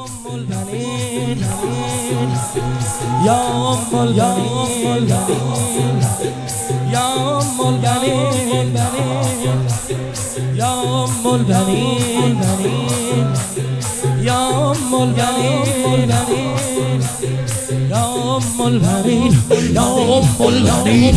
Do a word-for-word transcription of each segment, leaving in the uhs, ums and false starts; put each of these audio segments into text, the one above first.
ام البنین یا ام البنین یا ام البنین یا ام البنین یا ام البنین یا ام البنین یا ام البنین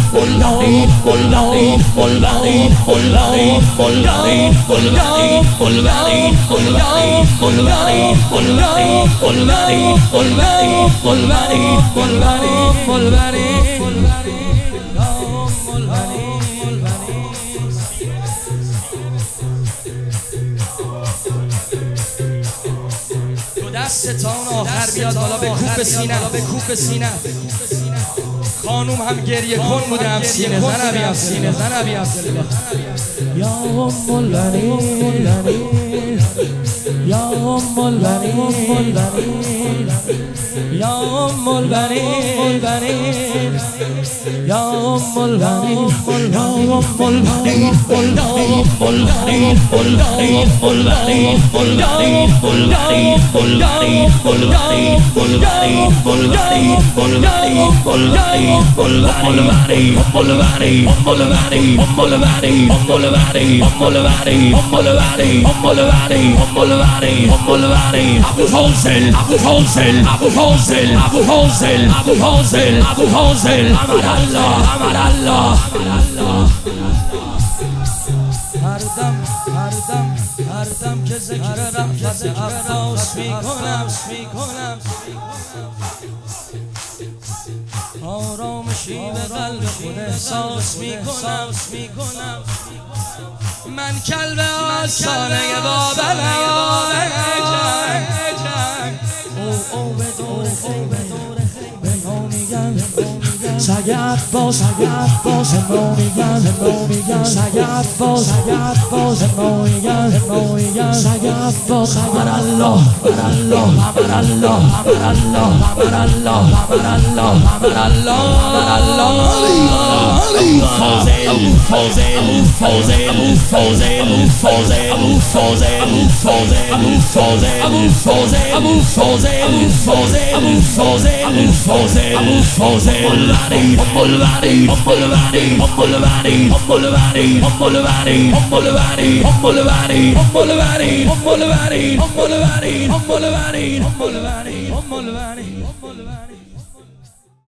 دستان آخر بیاد بالا به کوپ سینه به کوپ سینه خانوم هم گریه کن بوده هم سینه زن بیاد سینه زن بیاد یا ام البنین یا ام البنین یا ام البنین یا ام البنین یا ام البنین Abu Fawzal, Abu Fawzal, Abu Fawzal, Abu Fawzal, Abu Fawzal, Abu Fawzal, Amar Allah, Amar Allah, Amar Allah. هر دم هر دم هر دم که ذکر رحمت عباس میکنم میکنم آرامشی به قلب خود احساس میکنم میکنم من کلب آسانه بابا او او به دور به ما میگن سگ عباس سگ عباس ما میگن ما میگن سگ عباس سگ عباس ما میگن ما میگن سگ عباس امر الله امر الله امر الله امر الله امر الله امر الله امر الله امر الله Abu Fawzal, Abu Fawzal, Abu Fawzal, Abu Fawzal, Abu Fawzal, Abu Fawzal, Abu Fawzal, Abu Fawzal, Abu Fawzal, Abu Fawzal, Abu Fawzal, Abu Fawzal, Abu Fawzal, Mulvani, Mulvani, Mulvani, Mulvani, Mulvani, Mulvani, Mulvani, Mulvani, Mulvani, Mulvani, Mulvani, Mulvani, Mulvani, Mulvani, Mulvani.